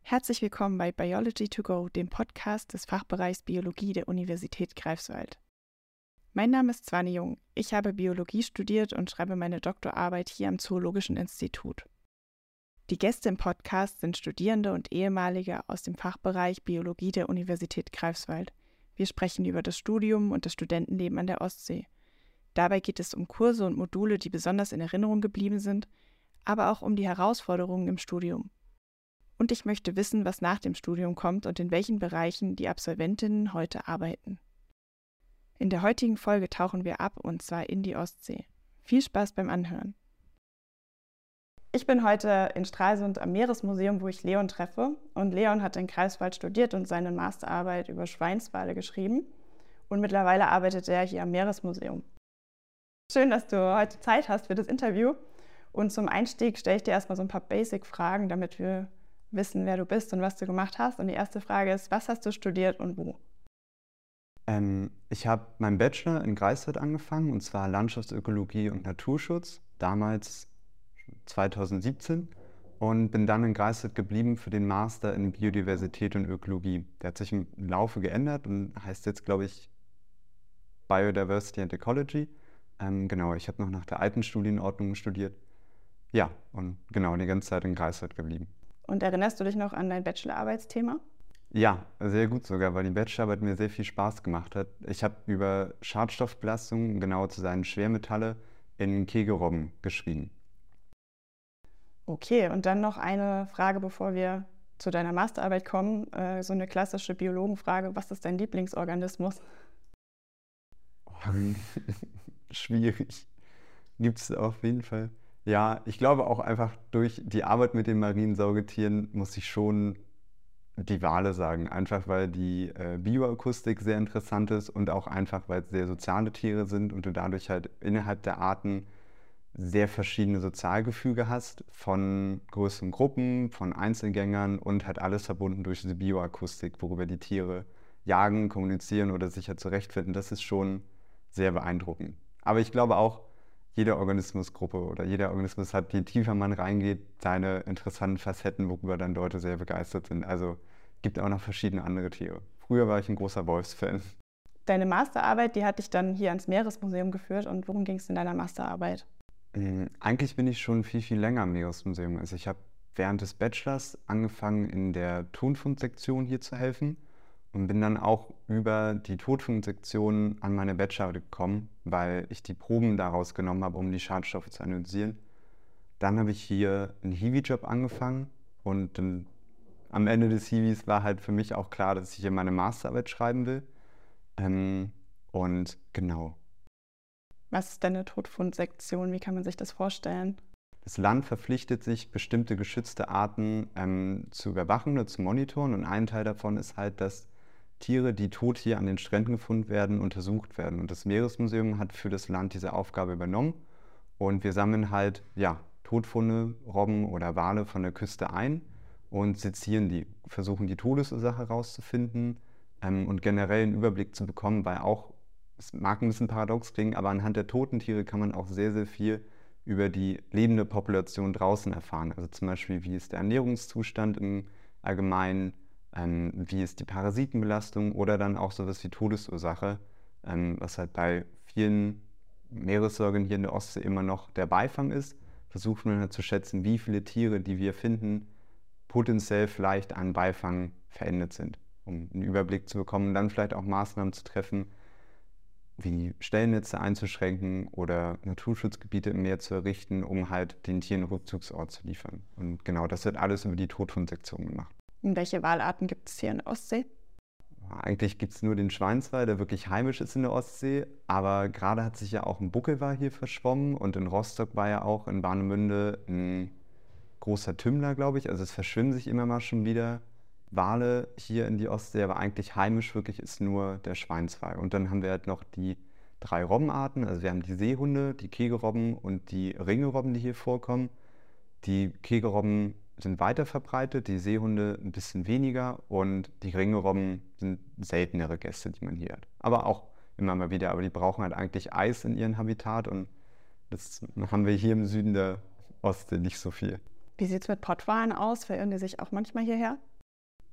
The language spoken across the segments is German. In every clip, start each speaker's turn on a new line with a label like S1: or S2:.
S1: Herzlich willkommen bei Biology to Go, dem Podcast des Fachbereichs Biologie der Universität Greifswald. Mein Name ist Zwanni Jung. Ich habe Biologie studiert und schreibe meine Doktorarbeit hier am Zoologischen Institut. Die Gäste im Podcast sind Studierende und Ehemalige aus dem Fachbereich Biologie der Universität Greifswald. Wir sprechen über das Studium und das Studentenleben an der Ostsee. Dabei geht es um Kurse und Module, die besonders in Erinnerung geblieben sind, aber auch um die Herausforderungen im Studium. Und ich möchte wissen, was nach dem Studium kommt und in welchen Bereichen die Absolventinnen heute arbeiten. In der heutigen Folge tauchen wir ab, und zwar in die Ostsee. Viel Spaß beim Anhören. Ich bin heute in Stralsund am Meeresmuseum, wo ich Leon treffe. Und Leon hat in Greifswald studiert und seine Masterarbeit über Schweinswale geschrieben. Und mittlerweile arbeitet er hier am Meeresmuseum. Schön, dass du heute Zeit hast für das Interview. Und zum Einstieg stelle ich dir erstmal so ein paar Basic-Fragen, damit wir wissen, wer du bist und was du gemacht hast. Und die erste Frage ist, was hast du studiert und wo?
S2: Ich habe meinen Bachelor in Greifswald angefangen, und zwar Landschaftsökologie und Naturschutz, damals 2017, und bin dann in Greifswald geblieben für den Master in Biodiversität und Ökologie. Der hat sich im Laufe geändert und heißt jetzt, glaube ich, Biodiversity and Ecology. Genau, ich habe noch nach der alten Studienordnung studiert. Ja, und genau, die ganze Zeit in Greifswald geblieben.
S1: Und erinnerst du dich noch an dein Bachelorarbeitsthema?
S2: Ja, sehr gut sogar, weil die Bachelorarbeit mir sehr viel Spaß gemacht hat. Ich habe über Schadstoffbelastung, genau zu sein Schwermetalle, in Kegelrobben geschrieben.
S1: Okay, und dann noch eine Frage, bevor wir zu deiner Masterarbeit kommen. So eine klassische Biologenfrage, was ist dein Lieblingsorganismus?
S2: Schwierig. Gibt es auf jeden Fall. Ja, ich glaube auch einfach durch die Arbeit mit den marinen Saugetieren muss ich schon die Wale sagen. Einfach weil die Bioakustik sehr interessant ist und auch einfach, weil es sehr soziale Tiere sind und du dadurch halt innerhalb der Arten sehr verschiedene Sozialgefüge hast, von größeren Gruppen, von Einzelgängern und halt alles verbunden durch diese Bioakustik, worüber die Tiere jagen, kommunizieren oder sich halt zurechtfinden. Das ist schon sehr beeindruckend. Aber ich glaube auch, jede Organismusgruppe oder jeder Organismus hat, je tiefer man reingeht, seine interessanten Facetten, worüber dann Leute sehr begeistert sind. Also gibt auch noch verschiedene andere Tiere. Früher war ich ein großer Wolfsfan.
S1: Deine Masterarbeit, die hat dich dann hier ans Meeresmuseum geführt. Und worum ging es in deiner Masterarbeit?
S2: Eigentlich bin ich schon viel, viel länger am Meeresmuseum. Also ich habe während des Bachelors angefangen, in der Tonfundsektion hier zu helfen und bin dann auch über die Totfundsektion an meine Bachelorarbeit gekommen, weil ich die Proben daraus genommen habe, um die Schadstoffe zu analysieren. Dann habe ich hier einen Hiwi-Job angefangen und am Ende des Hiwis war halt für mich auch klar, dass ich hier meine Masterarbeit schreiben will. Und genau.
S1: Was ist deine Totfundsektion? Wie kann man sich das vorstellen?
S2: Das Land verpflichtet sich, bestimmte geschützte Arten zu überwachen oder zu monitoren. Und ein Teil davon ist halt, dass Tiere, die tot hier an den Stränden gefunden werden, untersucht werden. Und das Meeresmuseum hat für das Land diese Aufgabe übernommen. Und wir sammeln halt Totfunde, Robben oder Wale von der Küste ein und sezieren die, versuchen die Todesursache herauszufinden und generell einen Überblick zu bekommen, weil auch, es mag ein bisschen paradox klingen, aber anhand der toten Tiere kann man auch sehr, sehr viel über die lebende Population draußen erfahren. Also zum Beispiel, wie ist der Ernährungszustand im Allgemeinen, wie ist die Parasitenbelastung oder dann auch sowas wie Todesursache, was halt bei vielen Meeressäugern hier in der Ostsee immer noch der Beifang ist. Versucht man halt zu schätzen, wie viele Tiere, die wir finden, potenziell vielleicht an Beifang verendet sind, um einen Überblick zu bekommen und dann vielleicht auch Maßnahmen zu treffen, wie Stellnetze einzuschränken oder Naturschutzgebiete im Meer zu errichten, um halt den Tieren einen Rückzugsort zu liefern. Und genau, das wird alles über die Totfundsektion gemacht.
S1: Und welche Walarten gibt es hier in der Ostsee?
S2: Eigentlich gibt es nur den Schweinswal, der wirklich heimisch ist in der Ostsee, aber gerade hat sich ja auch ein Buckelwal hier verschwommen und in Rostock war ja auch in Warnemünde ein großer Tümmler, glaube ich. Also es verschwimmen sich immer mal schon wieder Wale hier in die Ostsee, aber eigentlich heimisch wirklich ist nur der Schweinswal. Und dann haben wir halt noch die 3 Robbenarten, also wir haben die Seehunde, die Kegelrobben und die Ringelrobben, die hier vorkommen. Die Kegelrobben sind weiter verbreitet, die Seehunde ein bisschen weniger und die Ringelrobben sind seltenere Gäste, die man hier hat. Aber auch immer mal wieder, aber die brauchen halt eigentlich Eis in ihrem Habitat und das haben wir hier im Süden der Ostsee nicht so viel.
S1: Wie sieht es mit Pottwalen aus? Verirren die sich auch manchmal hierher?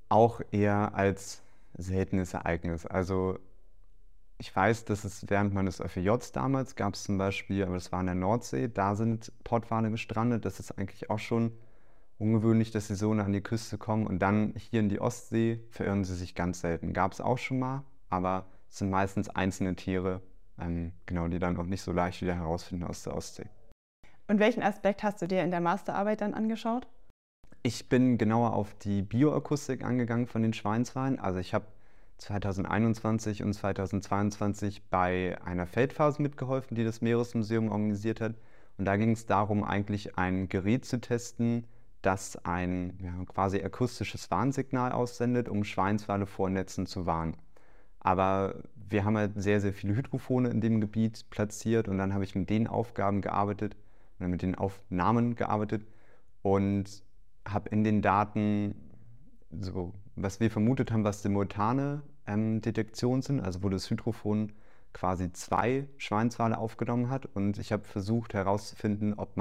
S2: Auch eher als seltenes Ereignis. Also ich weiß, dass es während meines FEJs damals gab es zum Beispiel, aber das war in der Nordsee, da sind Pottwale gestrandet. Das ist eigentlich auch schon ungewöhnlich, dass sie so nah an die Küste kommen. Und dann hier in die Ostsee verirren sie sich ganz selten. Gab es auch schon mal, aber es sind meistens einzelne Tiere, genau, die dann auch nicht so leicht wieder herausfinden aus der Ostsee.
S1: Und welchen Aspekt hast du dir in der Masterarbeit dann angeschaut?
S2: Ich bin genauer auf die Bioakustik angegangen von den Schweinswalen. Also ich habe 2021 und 2022 bei einer Feldphase mitgeholfen, die das Meeresmuseum organisiert hat. Und da ging es darum, eigentlich ein Gerät zu testen, das ein quasi akustisches Warnsignal aussendet, um Schweinswale vor Netzen zu warnen. Aber wir haben halt sehr, sehr viele Hydrophone in dem Gebiet platziert und dann habe ich mit den Aufgaben gearbeitet oder mit den Aufnahmen gearbeitet und habe in den Daten so, was wir vermutet haben, was simultane Detektionen sind, also wo das Hydrophon quasi 2 Schweinswale aufgenommen hat und ich habe versucht herauszufinden, ob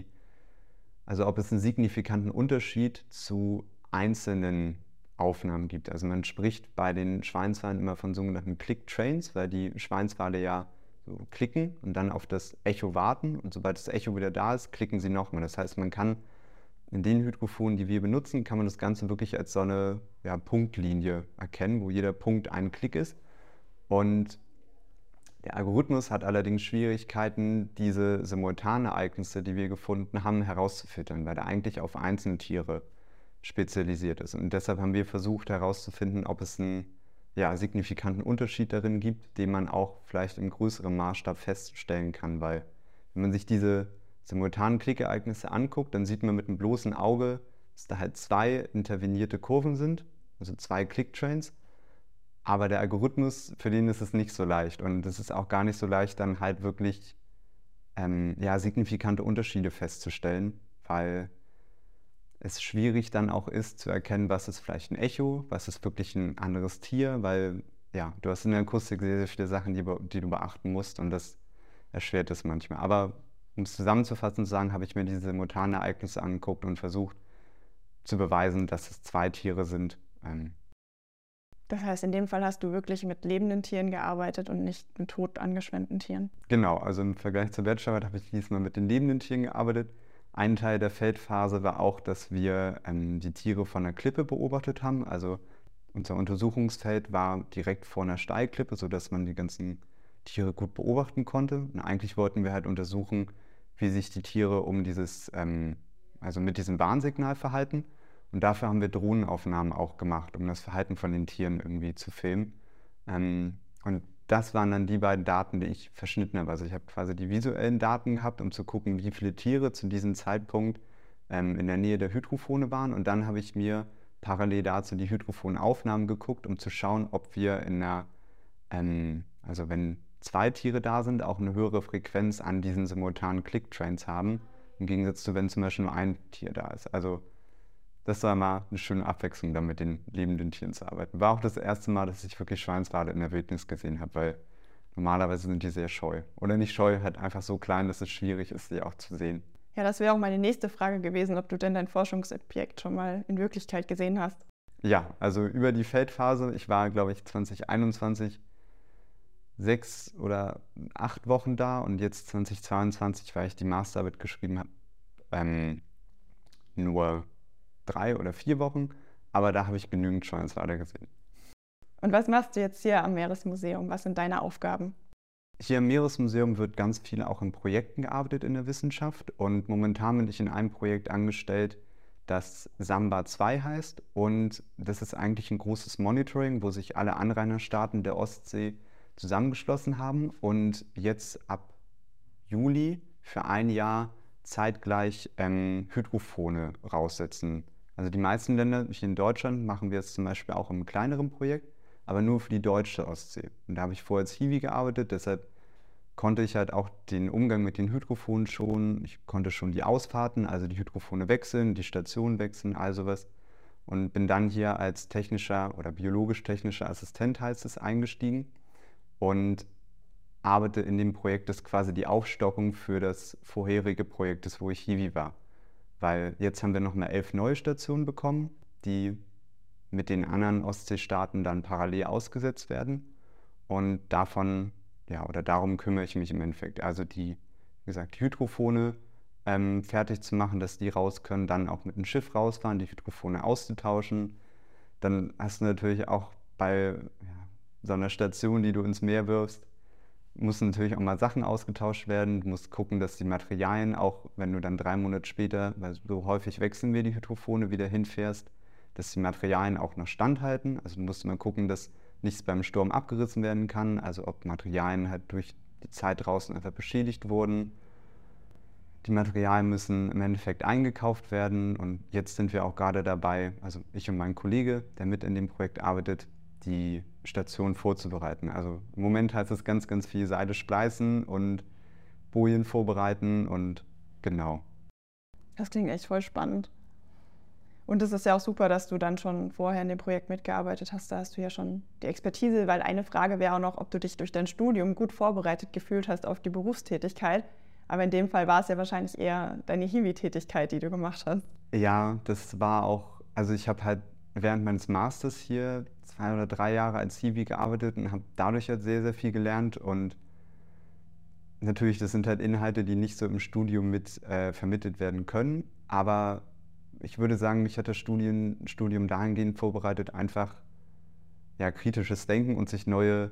S2: ob es einen signifikanten Unterschied zu einzelnen Aufnahmen gibt. Also man spricht bei den Schweinswalen immer von sogenannten Click-Trains, weil die Schweinswale ja so klicken und dann auf das Echo warten und sobald das Echo wieder da ist, klicken sie nochmal. Das heißt, man kann in den Hydrophonen, die wir benutzen, kann man das Ganze wirklich als so eine Punktlinie erkennen, wo jeder Punkt ein Klick ist. Und der Algorithmus hat allerdings Schwierigkeiten, diese Simultanereignisse, die wir gefunden haben, herauszufiltern, weil er eigentlich auf einzelne Tiere spezialisiert ist. Und deshalb haben wir versucht herauszufinden, ob es einen signifikanten Unterschied darin gibt, den man auch vielleicht im größeren Maßstab feststellen kann, weil wenn man sich diese simultanen Klickereignisse anguckt, dann sieht man mit dem bloßen Auge, dass da halt 2 intervenierte Kurven sind, also 2 Click-Trains. Aber der Algorithmus, für den ist es nicht so leicht. Und es ist auch gar nicht so leicht, dann halt wirklich signifikante Unterschiede festzustellen, weil es schwierig dann auch ist zu erkennen, was ist vielleicht ein Echo, was ist wirklich ein anderes Tier, weil du hast in der Akustik sehr, sehr viele Sachen, die du beachten musst und das erschwert es manchmal. Aber um es zusammenzufassen zu sagen, habe ich mir diese simultanen Ereignisse angeguckt und versucht zu beweisen, dass es 2 Tiere sind.
S1: Das heißt, in dem Fall hast du wirklich mit lebenden Tieren gearbeitet und nicht mit tot angeschwemmten Tieren?
S2: Genau, also im Vergleich zur Bachelorarbeit habe ich diesmal mit den lebenden Tieren gearbeitet. Ein Teil der Feldphase war auch, dass wir die Tiere von der Klippe beobachtet haben. Also unser Untersuchungsfeld war direkt vor einer Steilklippe, sodass man die ganzen Tiere gut beobachten konnte. Und eigentlich wollten wir halt untersuchen, wie sich die Tiere mit diesem Warnsignal verhalten. Und dafür haben wir Drohnenaufnahmen auch gemacht, um das Verhalten von den Tieren irgendwie zu filmen. Und das waren dann die beiden Daten, die ich verschnitten habe. Also ich habe quasi die visuellen Daten gehabt, um zu gucken, wie viele Tiere zu diesem Zeitpunkt in der Nähe der Hydrophone waren. Und dann habe ich mir parallel dazu die Hydrophonaufnahmen geguckt, um zu schauen, ob wir wenn 2 Tiere da sind, auch eine höhere Frequenz an diesen simultanen Click-Trains haben, im Gegensatz zu, wenn zum Beispiel nur ein Tier da ist. Also das war mal eine schöne Abwechslung, dann mit den lebenden Tieren zu arbeiten. War auch das erste Mal, dass ich wirklich Schweinswale in der Wildnis gesehen habe, weil normalerweise sind die sehr scheu. Oder nicht scheu, halt einfach so klein, dass es schwierig ist, sie auch zu sehen.
S1: Ja, das wäre auch meine nächste Frage gewesen, ob du denn dein Forschungsobjekt schon mal in Wirklichkeit gesehen hast.
S2: Ja, also über die Feldphase, ich war, glaube ich, 2021 6 oder 8 Wochen da und jetzt 2022, weil ich die Masterarbeit geschrieben habe, nur 3 oder 4 Wochen, aber da habe ich genügend Schweinswale gesehen.
S1: Und was machst du jetzt hier am Meeresmuseum? Was sind deine Aufgaben?
S2: Hier im Meeresmuseum wird ganz viel auch in Projekten gearbeitet in der Wissenschaft und momentan bin ich in einem Projekt angestellt, das Samba 2 heißt und das ist eigentlich ein großes Monitoring, wo sich alle Anrainerstaaten der Ostsee zusammengeschlossen haben und jetzt ab Juli für ein Jahr zeitgleich Hydrophone raussetzen. Also die meisten Länder, hier in Deutschland, machen wir es zum Beispiel auch im kleineren Projekt, aber nur für die deutsche Ostsee. Und da habe ich vorher als Hiwi gearbeitet, deshalb konnte ich halt auch den Umgang mit den Hydrophonen schon, ich konnte schon die Ausfahrten, also die Hydrophone wechseln, die Stationen wechseln, all sowas. Und bin dann hier als technischer oder biologisch-technischer Assistent, heißt es, eingestiegen und arbeite in dem Projekt, das quasi die Aufstockung für das vorherige Projekt ist, wo ich Hiwi war. Weil jetzt haben wir nochmal 11 neue Stationen bekommen, die mit den anderen Ostseestaaten dann parallel ausgesetzt werden. Und davon, ja, oder darum kümmere ich mich im Endeffekt. Also die, wie gesagt, die Hydrophone fertig zu machen, dass die raus können, dann auch mit dem Schiff rausfahren, die Hydrophone auszutauschen. Dann hast du natürlich auch bei so einer Station, die du ins Meer wirfst, müssen natürlich auch mal Sachen ausgetauscht werden. Du musst gucken, dass die Materialien, auch wenn du dann 3 Monate später, weil so häufig wechseln wir die Hydrophone, wieder hinfährst, dass die Materialien auch noch standhalten. Also du musst mal gucken, dass nichts beim Sturm abgerissen werden kann, also ob Materialien halt durch die Zeit draußen einfach beschädigt wurden. Die Materialien müssen im Endeffekt eingekauft werden und jetzt sind wir auch gerade dabei, also ich und mein Kollege, der mit in dem Projekt arbeitet, die Station vorzubereiten. Also im Moment heißt es ganz, ganz viel Seile spleißen und Bojen vorbereiten und genau.
S1: Das klingt echt voll spannend. Und es ist ja auch super, dass du dann schon vorher in dem Projekt mitgearbeitet hast. Da hast du ja schon die Expertise, weil eine Frage wäre auch noch, ob du dich durch dein Studium gut vorbereitet gefühlt hast auf die Berufstätigkeit. Aber in dem Fall war es ja wahrscheinlich eher deine Hiwi-Tätigkeit, die du gemacht hast.
S2: Ja, das war auch, also ich habe halt während meines Masters hier 2 oder 3 Jahre als Hiwi gearbeitet und habe dadurch halt sehr, sehr viel gelernt und natürlich, das sind halt Inhalte, die nicht so im Studium mit vermittelt werden können, aber ich würde sagen, mich hat das Studium dahingehend vorbereitet, einfach ja, kritisches Denken und sich neue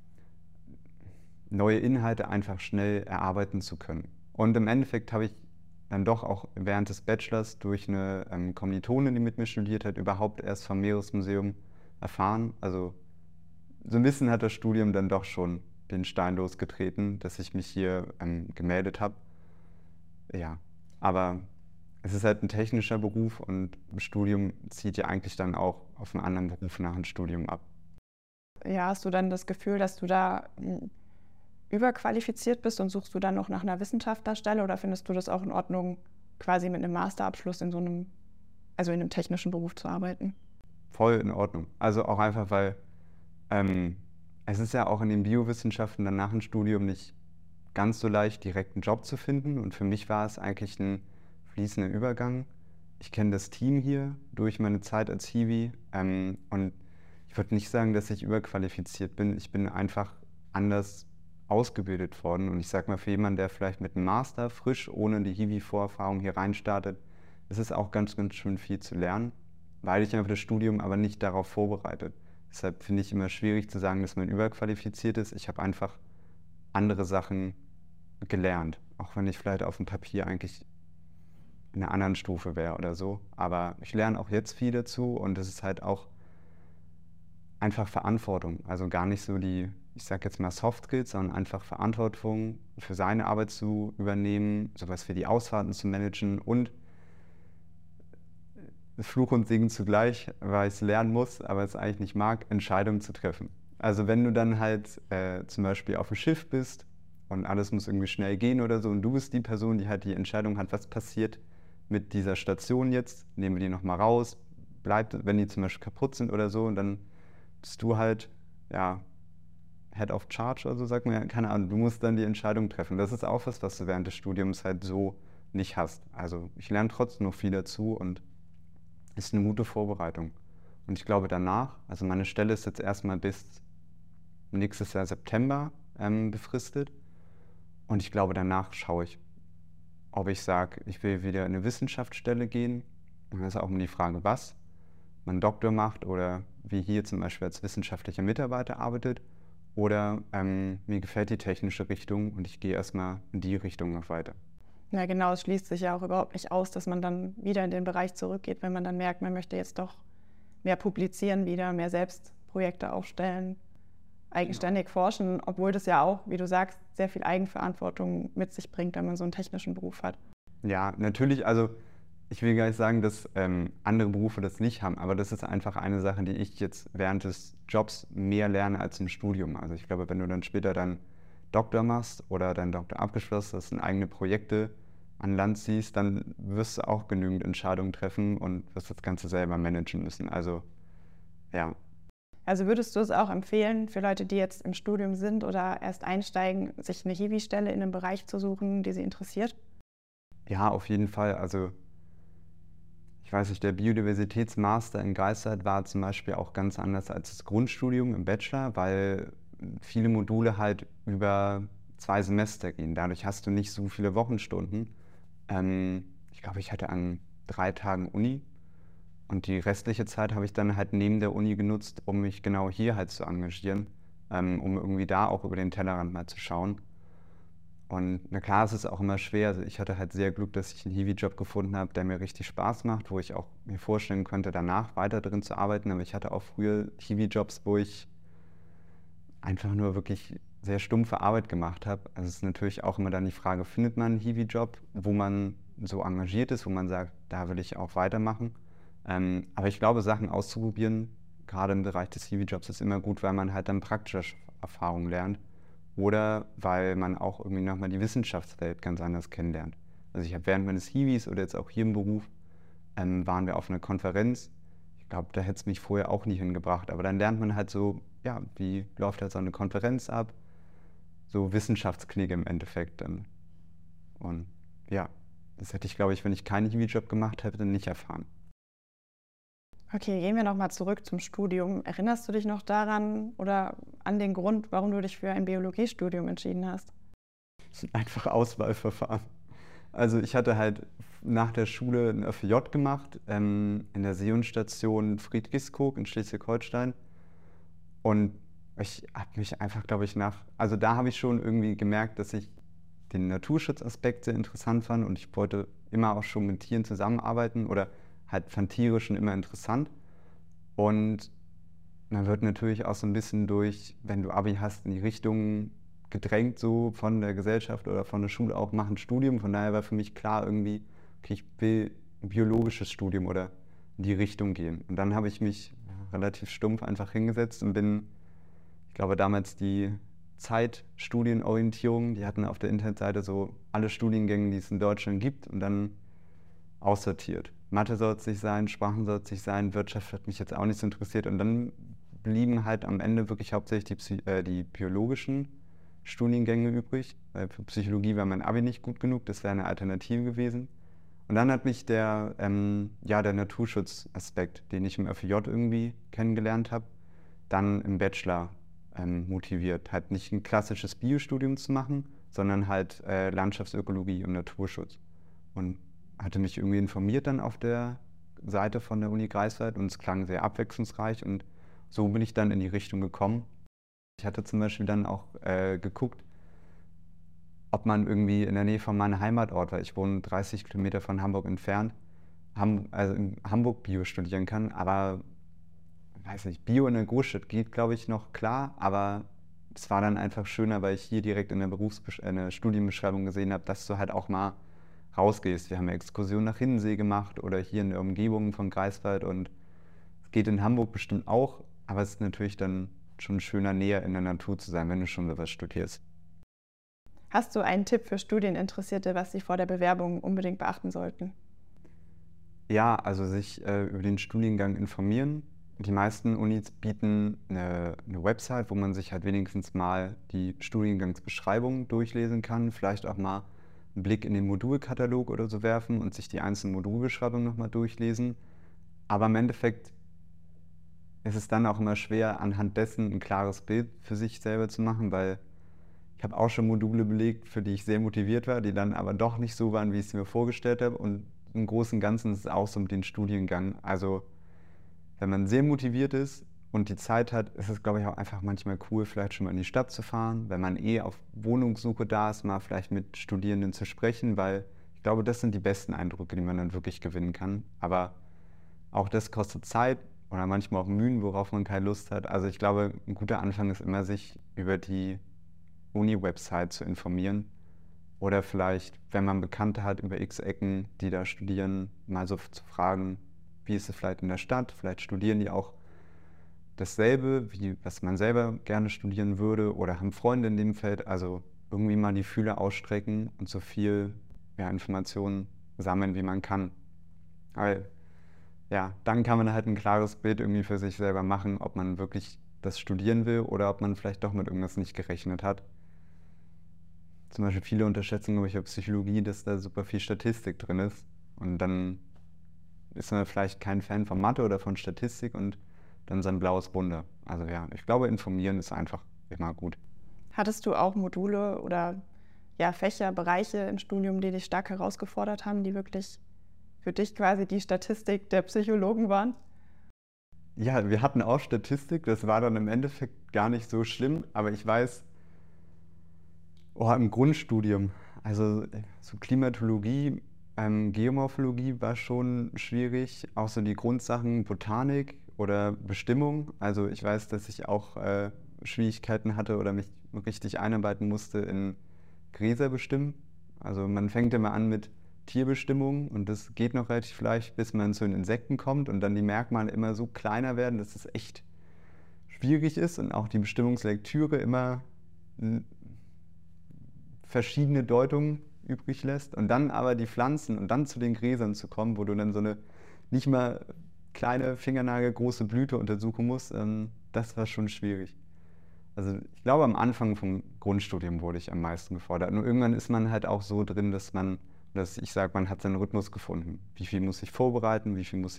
S2: Inhalte einfach schnell erarbeiten zu können. Und im Endeffekt habe ich dann doch auch während des Bachelors durch eine Kommilitonin, die mit mir studiert hat, überhaupt erst vom Meeresmuseum erfahren. Also so ein bisschen hat das Studium dann doch schon den Stein losgetreten, dass ich mich hier gemeldet habe. Ja, aber es ist halt ein technischer Beruf und ein Studium zieht ja eigentlich dann auch auf einen anderen Beruf nach dem Studium ab.
S1: Ja, hast du dann das Gefühl, dass du da überqualifiziert bist und suchst du dann noch nach einer Wissenschaftlerstelle oder findest du das auch in Ordnung, quasi mit einem Masterabschluss in so einem, also in einem technischen Beruf zu arbeiten?
S2: Voll in Ordnung. Also auch einfach, weil es ist ja auch in den Biowissenschaften dann nach dem Studium nicht ganz so leicht, direkt einen Job zu finden. Und für mich war es eigentlich ein fließender Übergang. Ich kenne das Team hier durch meine Zeit als Hiwi. Und ich würde nicht sagen, dass ich überqualifiziert bin. Ich bin einfach anders ausgebildet worden. Und ich sage mal, für jemanden, der vielleicht mit einem Master frisch, ohne die Hiwi-Vorerfahrung hier reinstartet, ist es auch ganz, ganz schön viel zu lernen, weil ich einfach das Studium aber nicht darauf vorbereitet. Deshalb finde ich immer schwierig zu sagen, dass man überqualifiziert ist. Ich habe einfach andere Sachen gelernt, auch wenn ich vielleicht auf dem Papier eigentlich in einer anderen Stufe wäre oder so. Aber ich lerne auch jetzt viel dazu und es ist halt auch einfach Verantwortung. Also gar nicht so die, ich sage jetzt mal Soft Skills, sondern einfach Verantwortung für seine Arbeit zu übernehmen, sowas wie die Ausfahrten zu managen und Fluch und Segen zugleich, weil ich es lernen muss, aber es eigentlich nicht mag, Entscheidungen zu treffen. Also wenn du dann halt zum Beispiel auf dem Schiff bist und alles muss irgendwie schnell gehen oder so und du bist die Person, die halt die Entscheidung hat, was passiert mit dieser Station jetzt, nehmen wir die nochmal raus, bleibt, wenn die zum Beispiel kaputt sind oder so und dann bist du halt, ja, Head of Charge oder so, sagt man ja, keine Ahnung, du musst dann die Entscheidung treffen. Das ist auch was du während des Studiums halt so nicht hast. Also ich lerne trotzdem noch viel dazu und ist eine gute Vorbereitung. Und ich glaube danach, also meine Stelle ist jetzt erstmal bis nächstes Jahr September befristet. Und ich glaube danach schaue ich, ob ich sage, ich will wieder in eine Wissenschaftsstelle gehen. Und das ist auch immer die Frage, was man Doktor macht oder wie hier zum Beispiel als wissenschaftlicher Mitarbeiter arbeitet. Oder mir gefällt die technische Richtung und ich gehe erstmal in die Richtung noch weiter.
S1: Ja, genau, es schließt sich ja auch überhaupt nicht aus, dass man dann wieder in den Bereich zurückgeht, wenn man dann merkt, man möchte jetzt doch mehr publizieren wieder, mehr Selbstprojekte aufstellen, eigenständig forschen, obwohl das ja auch, wie du sagst, sehr viel Eigenverantwortung mit sich bringt, wenn man so einen technischen Beruf hat.
S2: Ja, natürlich, also ich will gar nicht sagen, dass andere Berufe das nicht haben, aber das ist einfach eine Sache, die ich jetzt während des Jobs mehr lerne als im Studium. Also ich glaube, wenn du dann später deinen Doktor machst oder deinen Doktor abgeschlossen hast und eigene Projekte an Land ziehst, dann wirst du auch genügend Entscheidungen treffen und wirst das Ganze selber managen müssen. Also ja.
S1: Also würdest du es auch empfehlen, für Leute, die jetzt im Studium sind oder erst einsteigen, sich eine Hiwi-Stelle in einem Bereich zu suchen, die sie interessiert?
S2: Ja, auf jeden Fall. Also Ich weiß nicht, der Biodiversitätsmaster in Greifswald war zum Beispiel auch ganz anders als das Grundstudium im Bachelor, weil viele Module halt über 2 Semester gehen. Dadurch hast du nicht so viele Wochenstunden. Ich glaube, ich hatte an 3 Tagen Uni und die restliche Zeit habe ich dann halt neben der Uni genutzt, um mich genau hier halt zu engagieren, um irgendwie da auch über den Tellerrand mal zu schauen. Und na klar, es ist auch immer schwer. Also ich hatte halt sehr Glück, dass ich einen Hiwi-Job gefunden habe, der mir richtig Spaß macht, wo ich auch mir vorstellen könnte, danach weiter drin zu arbeiten. Aber ich hatte auch früher Hiwi-Jobs, wo ich einfach nur wirklich sehr stumpfe Arbeit gemacht habe. Also es ist natürlich auch immer dann die Frage, findet man einen Hiwi-Job, wo man so engagiert ist, wo man sagt, da will ich auch weitermachen. Aber ich glaube, Sachen auszuprobieren, gerade im Bereich des Hiwi-Jobs, ist immer gut, weil man halt dann praktische Erfahrungen lernt. Oder weil man auch irgendwie nochmal die Wissenschaftswelt ganz anders kennenlernt. Also ich habe während meines Hiwis oder jetzt auch hier im Beruf, waren wir auf einer Konferenz. Ich glaube, da hätte es mich vorher auch nie hingebracht. Aber dann lernt man halt so, ja, wie läuft halt so eine Konferenz ab? So Wissenschaftsknigge im Endeffekt dann. Und ja, das hätte ich, glaube ich, wenn ich keinen Hiwi-Job gemacht hätte, nicht erfahren.
S1: Okay, gehen wir nochmal zurück zum Studium. Erinnerst du dich noch daran oder an den Grund, warum du dich für ein Biologiestudium entschieden hast?
S2: Das ist ein einfaches Auswahlverfahren. Also ich hatte halt nach der Schule ein FJ gemacht, in der Seehundstation Friedrichskoog in Schleswig-Holstein. Und ich habe mich einfach, glaube ich, also da habe ich schon irgendwie gemerkt, dass ich den Naturschutzaspekt sehr interessant fand und ich wollte immer auch schon mit Tieren zusammenarbeiten oder halt fand Tiere schon immer interessant. Und man wird natürlich auch so ein bisschen durch, wenn du Abi hast, in die Richtung gedrängt, so von der Gesellschaft oder von der Schule auch, mach ein Studium. Von daher war für mich klar irgendwie, okay, ich will ein biologisches Studium oder in die Richtung gehen. Und dann habe ich mich relativ stumpf einfach hingesetzt und bin, ich glaube damals die Zeitstudienorientierung, die hatten auf der Internetseite so alle Studiengänge, die es in Deutschland gibt und dann aussortiert. Mathe soll es nicht sein, Sprachen soll es nicht sein, Wirtschaft hat mich jetzt auch nicht so interessiert. Und dann blieben halt am Ende wirklich hauptsächlich die biologischen Studiengänge übrig. Weil für Psychologie war mein Abi nicht gut genug, das wäre eine Alternative gewesen. Und dann hat mich der Naturschutzaspekt, den ich im FJ irgendwie kennengelernt habe, dann im Bachelor motiviert. Halt nicht ein klassisches Biostudium zu machen, sondern halt Landschaftsökologie und Naturschutz. Und hatte mich irgendwie informiert dann auf der Seite von der Uni Greifswald und es klang sehr abwechslungsreich und so bin ich dann in die Richtung gekommen. Ich hatte zum Beispiel dann auch geguckt, ob man irgendwie in der Nähe von meinem Heimatort, weil ich wohne 30 Kilometer von Hamburg entfernt, also in Hamburg Bio studieren kann, aber weiß nicht, Bio in der Großstadt geht, glaube ich, noch klar, aber es war dann einfach schöner, weil ich hier direkt in der Studienbeschreibung gesehen habe, dass du halt auch mal rausgehst. Wir haben eine Exkursion nach Hiddensee gemacht oder hier in der Umgebung von Greifswald und es geht in Hamburg bestimmt auch, aber es ist natürlich dann schon schöner, näher in der Natur zu sein, wenn du schon sowas studierst.
S1: Hast du einen Tipp für Studieninteressierte, was sie vor der Bewerbung unbedingt beachten sollten?
S2: Ja, also sich über den Studiengang informieren. Die meisten Unis bieten eine Website, wo man sich halt wenigstens mal die Studiengangsbeschreibung durchlesen kann, vielleicht auch mal einen Blick in den Modulkatalog oder so werfen und sich die einzelnen Modulbeschreibungen nochmal durchlesen. Aber im Endeffekt ist es dann auch immer schwer, anhand dessen ein klares Bild für sich selber zu machen, weil ich habe auch schon Module belegt, für die ich sehr motiviert war, die dann aber doch nicht so waren, wie ich es mir vorgestellt habe. Und im Großen und Ganzen ist es auch so mit dem Studiengang. Also wenn man sehr motiviert ist und die Zeit hat, ist es, glaube ich, auch einfach manchmal cool, vielleicht schon mal in die Stadt zu fahren, wenn man auf Wohnungssuche da ist, mal vielleicht mit Studierenden zu sprechen, weil ich glaube, das sind die besten Eindrücke, die man dann wirklich gewinnen kann. Aber auch das kostet Zeit oder manchmal auch Mühen, worauf man keine Lust hat. Also ich glaube, ein guter Anfang ist immer, sich über die Uni-Website zu informieren oder vielleicht, wenn man Bekannte hat über x Ecken, die da studieren, mal so zu fragen, wie ist es vielleicht in der Stadt? Vielleicht studieren die auch dasselbe, was man selber gerne studieren würde oder haben Freunde in dem Feld. Also irgendwie mal die Fühler ausstrecken und so viel Informationen sammeln, wie man kann. Weil ja, dann kann man halt ein klares Bild irgendwie für sich selber machen, ob man wirklich das studieren will oder ob man vielleicht doch mit irgendwas nicht gerechnet hat. Zum Beispiel viele unterschätzen, glaube ich, bei Psychologie, dass da super viel Statistik drin ist. Und dann ist man vielleicht kein Fan von Mathe oder von Statistik und dann sein blaues Wunder. Also ja, ich glaube, informieren ist einfach immer gut.
S1: Hattest du auch Module oder Fächer, Bereiche im Studium, die dich stark herausgefordert haben, die wirklich für dich quasi die Statistik der Psychologen waren?
S2: Ja, wir hatten auch Statistik, das war dann im Endeffekt gar nicht so schlimm, aber ich weiß, im Grundstudium, also so Klimatologie, Geomorphologie war schon schwierig, auch so die Grundsachen Botanik oder Bestimmung. Also ich weiß, dass ich auch Schwierigkeiten hatte oder mich richtig einarbeiten musste in Gräser bestimmen. Also man fängt immer an mit Tierbestimmung und das geht noch relativ leicht, bis man zu den Insekten kommt und dann die Merkmale immer so kleiner werden, dass es echt schwierig ist und auch die Bestimmungslektüre immer verschiedene Deutungen übrig lässt und dann aber die Pflanzen und dann zu den Gräsern zu kommen, wo du dann so eine nicht mal kleine fingernagelgroße Blüte untersuchen musst, das war schon schwierig. Also ich glaube, am Anfang vom Grundstudium wurde ich am meisten gefordert. Und irgendwann ist man halt auch so drin, dass ich sage, man hat seinen Rhythmus gefunden. Wie viel muss ich vorbereiten, wie viel muss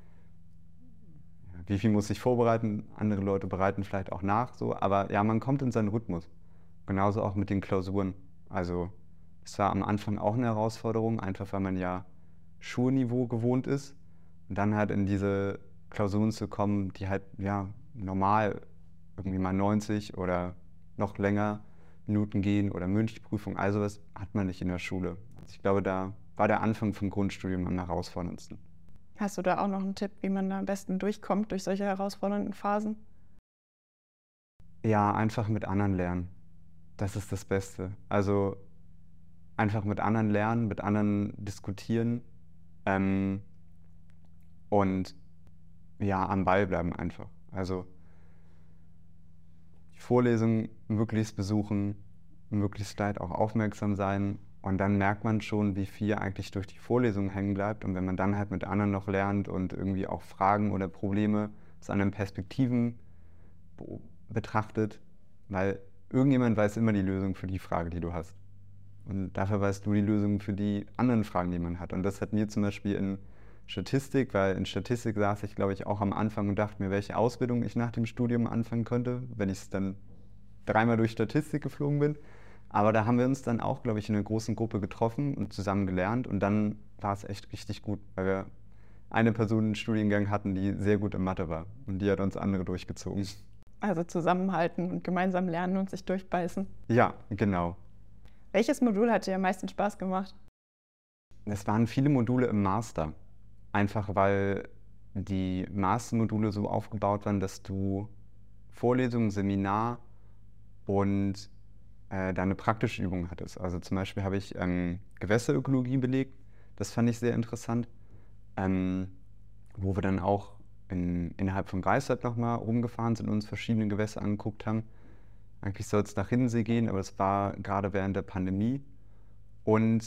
S2: ich vorbereiten, andere Leute bereiten vielleicht auch nach, so. Aber ja, man kommt in seinen Rhythmus. Genauso auch mit den Klausuren. Also es war am Anfang auch eine Herausforderung, einfach weil man ja Schulniveau gewohnt ist. Und dann halt in diese Klausuren zu kommen, die halt ja normal irgendwie mal 90 oder noch länger Minuten gehen oder Mündlichprüfung, also das hat man nicht in der Schule. Also ich glaube, da war der Anfang vom Grundstudium am herausforderndsten.
S1: Hast du da auch noch einen Tipp, wie man da am besten durchkommt durch solche herausfordernden Phasen?
S2: Ja, einfach mit anderen lernen. Das ist das Beste. Also einfach mit anderen lernen, mit anderen diskutieren und ja, am Ball bleiben einfach. Also die Vorlesungen möglichst besuchen, möglichst weit auch aufmerksam sein und dann merkt man schon, wie viel eigentlich durch die Vorlesung hängen bleibt und wenn man dann halt mit anderen noch lernt und irgendwie auch Fragen oder Probleme aus anderen Perspektiven betrachtet, weil irgendjemand weiß immer die Lösung für die Frage, die du hast. Und dafür weißt du die Lösung für die anderen Fragen, die man hat. Und das hat mir zum Beispiel in Statistik, weil in Statistik saß ich, glaube ich, auch am Anfang und dachte mir, welche Ausbildung ich nach dem Studium anfangen könnte, wenn ich dann dreimal durch Statistik geflogen bin. Aber da haben wir uns dann auch, glaube ich, in einer großen Gruppe getroffen und zusammen gelernt. Und dann war es echt richtig gut, weil wir eine Person im Studiengang hatten, die sehr gut in Mathe war. Und die hat uns andere durchgezogen.
S1: Also zusammenhalten und gemeinsam lernen und sich durchbeißen.
S2: Ja, genau.
S1: Welches Modul hat dir am meisten Spaß gemacht?
S2: Es waren viele Module im Master. Einfach weil die Mastermodule so aufgebaut waren, dass du Vorlesungen, Seminar und deine praktische Übung hattest. Also zum Beispiel habe ich Gewässerökologie belegt. Das fand ich sehr interessant. Wo wir dann auch innerhalb von Greifswald nochmal rumgefahren sind und uns verschiedene Gewässer angeguckt haben. Eigentlich soll es nach Hiddensee gehen, aber das war gerade während der Pandemie. Und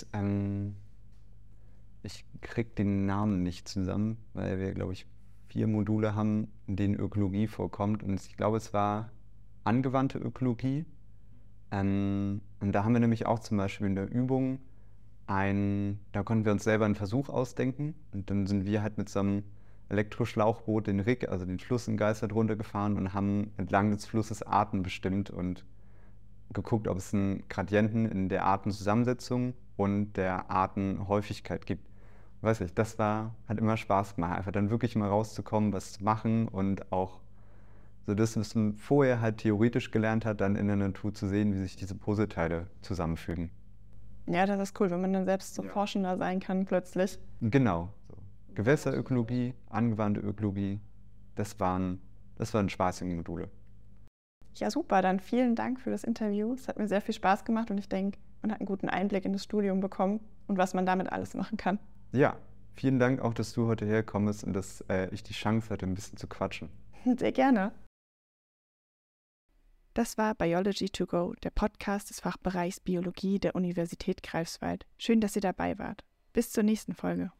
S2: ich kriege den Namen nicht zusammen, weil wir, glaube ich, 4 Module haben, in denen Ökologie vorkommt. Und ich glaube, es war angewandte Ökologie. Und da haben wir nämlich auch zum Beispiel in der Übung da konnten wir uns selber einen Versuch ausdenken. Und dann sind wir halt mit so einem Elektroschlauchboot den Rig, also den Fluss in Greifswald runtergefahren und haben entlang des Flusses Arten bestimmt und geguckt, ob es einen Gradienten in der Artenzusammensetzung und der Artenhäufigkeit gibt. Weiß ich, hat immer Spaß gemacht, einfach dann wirklich mal rauszukommen, was zu machen und auch so das, was man vorher halt theoretisch gelernt hat, dann in der Natur zu sehen, wie sich diese Puzzleteile zusammenfügen.
S1: Ja, das ist cool, wenn man dann selbst so Forschender sein kann plötzlich.
S2: Genau. So. Gewässerökologie, angewandte Ökologie, das waren spaßige Module.
S1: Ja, super. Dann vielen Dank für das Interview. Es hat mir sehr viel Spaß gemacht und ich denke, man hat einen guten Einblick in das Studium bekommen und was man damit alles machen kann.
S2: Ja, vielen Dank auch, dass du heute hergekommen bist und dass ich die Chance hatte, ein bisschen zu quatschen.
S1: Sehr gerne. Das war Biology to Go, der Podcast des Fachbereichs Biologie der Universität Greifswald. Schön, dass ihr dabei wart. Bis zur nächsten Folge.